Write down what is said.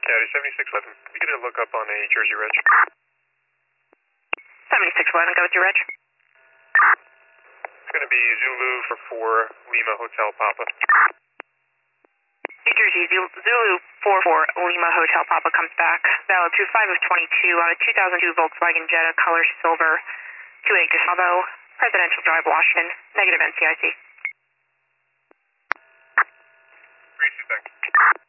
Caddy 7611. Can you get a look up on a Jersey Reg? 7611, go with your reg. It's going to be Zulu for 4, Lima Hotel Papa. New Jersey, Zulu 44, Lima Hotel Papa comes back. Valid through 5 of 22 on a 2002 Volkswagen Jetta, color silver, 28 Gustavo, Presidential Drive, Washington, negative NCIC. 3 2, thanks.